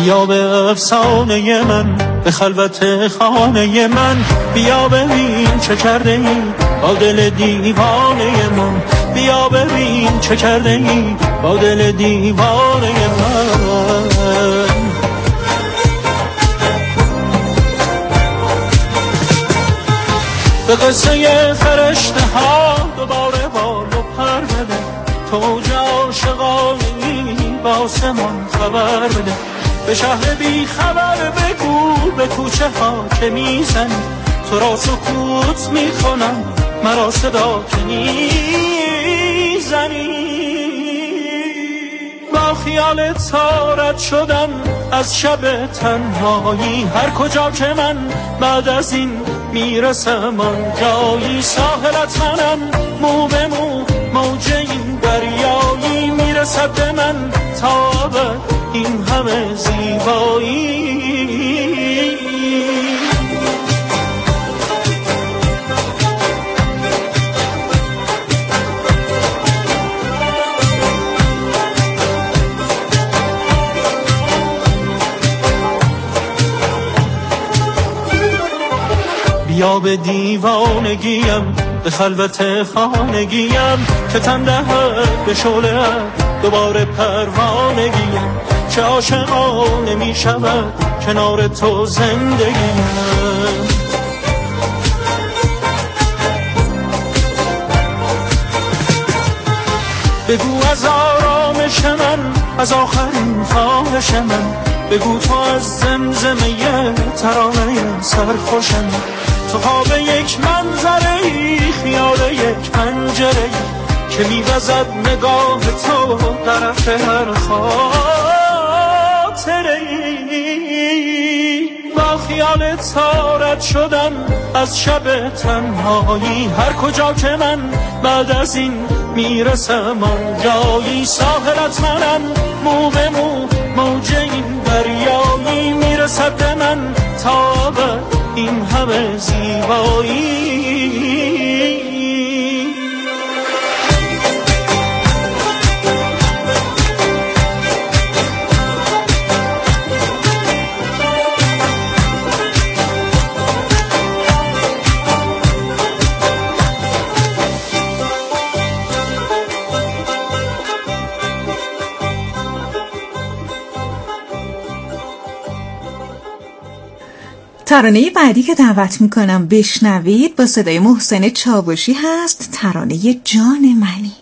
بیا به افسانه من، به خلوت خانه من، بیا ببین چه کرده ای با دل دیوانه من، بیا ببین چه کرده ای با دل دیوانه من. به قصه فرشته ها دوباره بال و پر بده، تو عاشقانی با آسمان خبر بده، به شهر بی خبر بگو به کوچه ها که میزنی، تو را سکوت میکنم مرا صدا که میزنی. با خیال تارت شدم از شب تنهایی، هر کجا که من بعد از این میرسم آنجایی، ساحلت منم مو به مو موج این دریایی، میرسد به من تا ابد این همه زیبایی. بیا به دیوانگیم، به خلوت خانگیم، که تن دهد به شعله دوباره پروانگیم، چه عاشقانه می شود کنار تو زندگیم. بگو از آرامش من، از آخرین خواهش من، بگو تو از زمزمه ترانه سرخوشم، تو خواب یک منظره، خیال یک پنجره که میوزد نگاه تو طرف هر خاطره. با خیال تارت شدم از شب تنهایی، هر کجا که من بعد از این میرسم آنجایی، ساحلت منم مو به مو موج این دریایی، میرسد به من تا ابد این همه زیبایی. ترانه بعدی که دعوت میکنم بشنوید با صدای محسن چاوشی هست، ترانه جان منی.